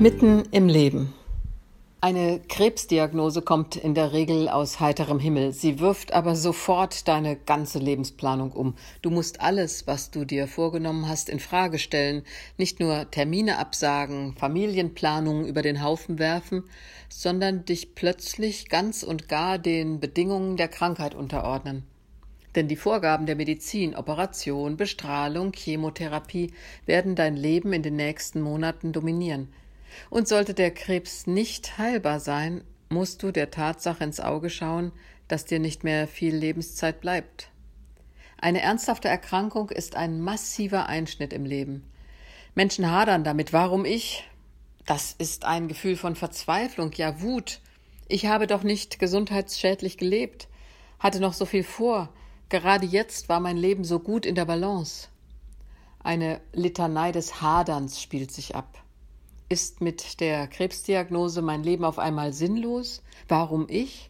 Mitten im Leben. Eine Krebsdiagnose kommt in der Regel aus heiterem Himmel. Sie wirft aber sofort deine ganze Lebensplanung um. Du musst alles, was du dir vorgenommen hast, in Frage stellen. Nicht nur Termine absagen, Familienplanungen über den Haufen werfen, sondern dich plötzlich ganz und gar den Bedingungen der Krankheit unterordnen. Denn die Vorgaben der Medizin, Operation, Bestrahlung, Chemotherapie werden dein Leben in den nächsten Monaten dominieren. Und sollte der Krebs nicht heilbar sein, musst du der Tatsache ins Auge schauen, dass dir nicht mehr viel Lebenszeit bleibt. Eine ernsthafte Erkrankung ist ein massiver Einschnitt im Leben. Menschen hadern damit. Warum ich? Das ist ein Gefühl von Verzweiflung, ja Wut. Ich habe doch nicht gesundheitsschädlich gelebt, hatte noch so viel vor. Gerade jetzt war mein Leben so gut in der Balance. Eine Litanei des Haderns spielt sich ab. Ist mit der Krebsdiagnose mein Leben auf einmal sinnlos? Warum ich?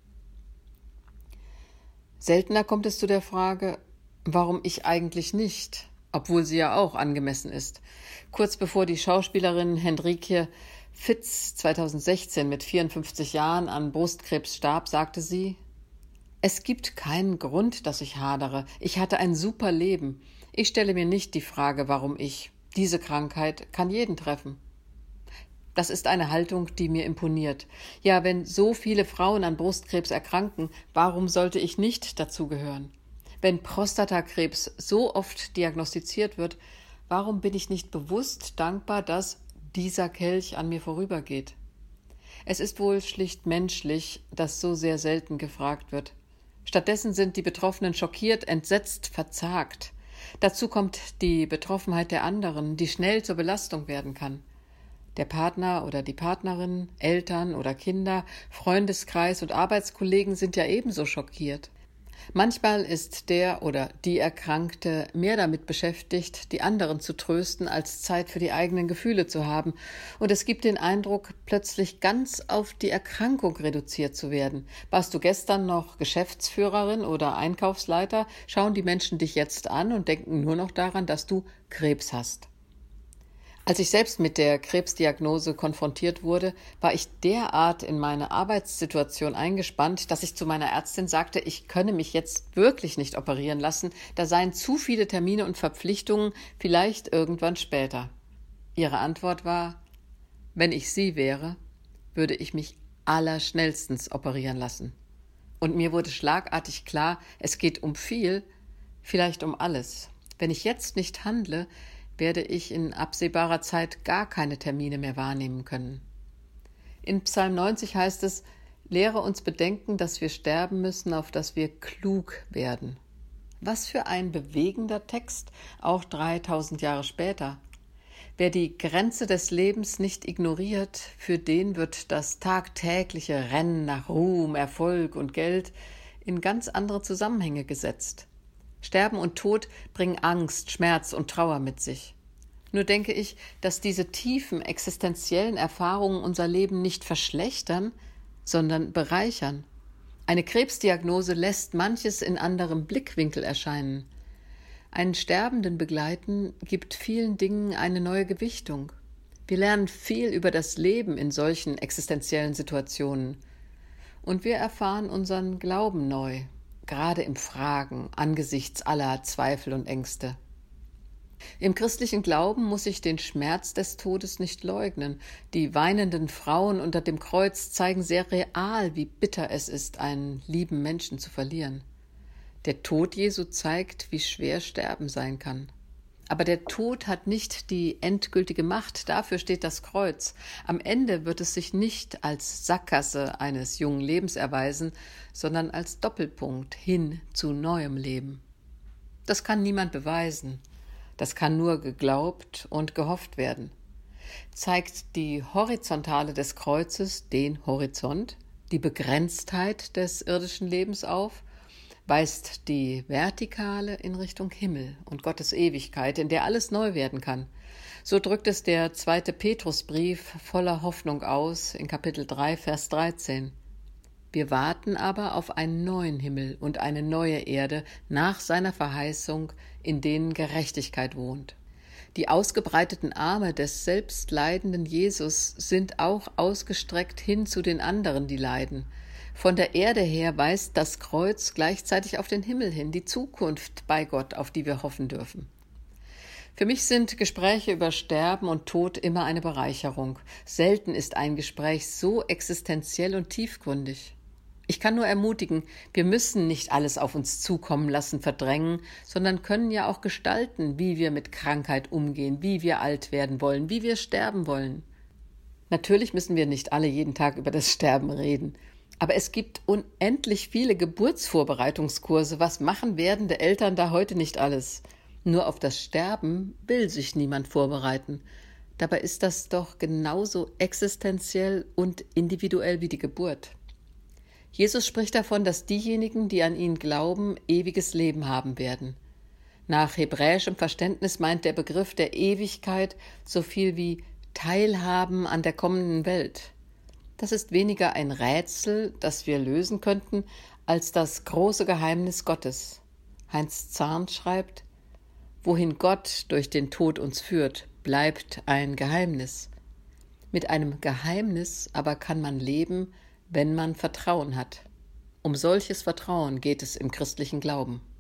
Seltener kommt es zu der Frage, warum ich eigentlich nicht, obwohl sie ja auch angemessen ist. Kurz bevor die Schauspielerin Henrike Fitz 2016 mit 54 Jahren an Brustkrebs starb, sagte sie: Es gibt keinen Grund, dass ich hadere. Ich hatte ein super Leben. Ich stelle mir nicht die Frage, warum ich. Diese Krankheit kann jeden treffen. Das ist eine Haltung, die mir imponiert. Ja, wenn so viele Frauen an Brustkrebs erkranken, warum sollte ich nicht dazugehören? Wenn Prostatakrebs so oft diagnostiziert wird, warum bin ich nicht bewusst dankbar, dass dieser Kelch an mir vorübergeht? Es ist wohl schlicht menschlich, dass so sehr selten gefragt wird. Stattdessen sind die Betroffenen schockiert, entsetzt, verzagt. Dazu kommt die Betroffenheit der anderen, die schnell zur Belastung werden kann. Der Partner oder die Partnerin, Eltern oder Kinder, Freundeskreis und Arbeitskollegen sind ja ebenso schockiert. Manchmal ist der oder die Erkrankte mehr damit beschäftigt, die anderen zu trösten, als Zeit für die eigenen Gefühle zu haben. Und es gibt den Eindruck, plötzlich ganz auf die Erkrankung reduziert zu werden. Warst du gestern noch Geschäftsführerin oder Einkaufsleiter, schauen die Menschen dich jetzt an und denken nur noch daran, dass du Krebs hast. Als ich selbst mit der Krebsdiagnose konfrontiert wurde, war ich derart in meine Arbeitssituation eingespannt, dass ich zu meiner Ärztin sagte, ich könne mich jetzt wirklich nicht operieren lassen, da seien zu viele Termine und Verpflichtungen, vielleicht irgendwann später. Ihre Antwort war: Wenn ich Sie wäre, würde ich mich allerschnellstens operieren lassen. Und mir wurde schlagartig klar, es geht um viel, vielleicht um alles. Wenn ich jetzt nicht handle, werde ich in absehbarer Zeit gar keine Termine mehr wahrnehmen können. In Psalm 90 heißt es: Lehre uns bedenken, dass wir sterben müssen, auf dass wir klug werden. Was für ein bewegender Text, auch 3000 Jahre später. Wer die Grenze des Lebens nicht ignoriert, für den wird das tagtägliche Rennen nach Ruhm, Erfolg und Geld in ganz andere Zusammenhänge gesetzt. Sterben und Tod bringen Angst, Schmerz und Trauer mit sich. Nur denke ich, dass diese tiefen existenziellen Erfahrungen unser Leben nicht verschlechtern, sondern bereichern. Eine Krebsdiagnose lässt manches in anderem Blickwinkel erscheinen. Einen Sterbenden begleiten gibt vielen Dingen eine neue Gewichtung. Wir lernen viel über das Leben in solchen existenziellen Situationen. Und wir erfahren unseren Glauben neu, gerade im Fragen angesichts aller Zweifel und Ängste. Im christlichen Glauben muss ich den Schmerz des Todes nicht leugnen. Die weinenden Frauen unter dem Kreuz zeigen sehr real, wie bitter es ist, einen lieben Menschen zu verlieren. Der Tod Jesu zeigt, wie schwer Sterben sein kann. Aber der Tod hat nicht die endgültige Macht, dafür steht das Kreuz. Am Ende wird es sich nicht als Sackgasse eines jungen Lebens erweisen, sondern als Doppelpunkt hin zu neuem Leben. Das kann niemand beweisen. Das kann nur geglaubt und gehofft werden. Zeigt die Horizontale des Kreuzes den Horizont, die Begrenztheit des irdischen Lebens auf, weist die Vertikale in Richtung Himmel und Gottes Ewigkeit, in der alles neu werden kann. So drückt es der 2. Petrusbrief voller Hoffnung aus in Kapitel 3, Vers 13. Wir warten aber auf einen neuen Himmel und eine neue Erde nach seiner Verheißung, in denen Gerechtigkeit wohnt. Die ausgebreiteten Arme des selbstleidenden Jesus sind auch ausgestreckt hin zu den anderen, die leiden. Von der Erde her weist das Kreuz gleichzeitig auf den Himmel hin, die Zukunft bei Gott, auf die wir hoffen dürfen. Für mich sind Gespräche über Sterben und Tod immer eine Bereicherung. Selten ist ein Gespräch so existenziell und tiefgründig. Ich kann nur ermutigen, wir müssen nicht alles auf uns zukommen lassen, verdrängen, sondern können ja auch gestalten, wie wir mit Krankheit umgehen, wie wir alt werden wollen, wie wir sterben wollen. Natürlich müssen wir nicht alle jeden Tag über das Sterben reden. Aber es gibt unendlich viele Geburtsvorbereitungskurse. Was machen werdende Eltern da heute nicht alles? Nur auf das Sterben will sich niemand vorbereiten. Dabei ist das doch genauso existenziell und individuell wie die Geburt. Jesus spricht davon, dass diejenigen, die an ihn glauben, ewiges Leben haben werden. Nach hebräischem Verständnis meint der Begriff der Ewigkeit so viel wie Teilhaben an der kommenden Welt. Das ist weniger ein Rätsel, das wir lösen könnten, als das große Geheimnis Gottes. Heinz Zahn schreibt: Wohin Gott durch den Tod uns führt, bleibt ein Geheimnis. Mit einem Geheimnis aber kann man leben, wenn man Vertrauen hat. Um solches Vertrauen geht es im christlichen Glauben.